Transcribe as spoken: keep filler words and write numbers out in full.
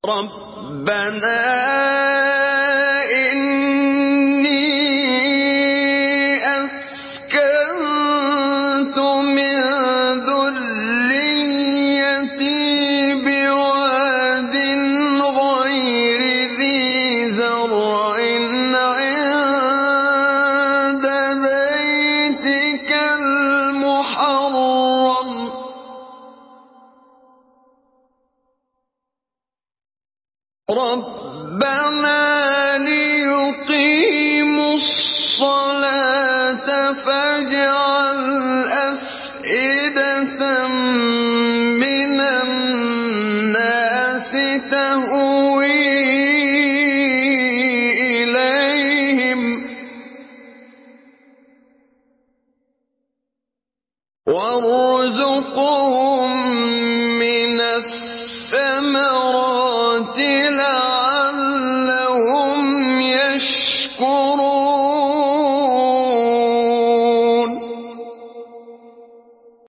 رَبَّنَا إِنِّي أَسْكَنتُ مِن ذُرِّيَّتِي بِوَادٍ غَيْرِ ذِي زَرْعٍ عِندَ بَيْتِكَ الْمُحَرَّمِ رَبَّنَا لِيُقِيمُوا الصَّلَاةَ فَاجْعَلْ أَفْئِدَةً مِّنَ النَّاسِ تَهْوِي إِلَيْهِمْ وَارْزُقْهُم مِّنَ الثَّمَرَاتِ لَعَلَّهُمْ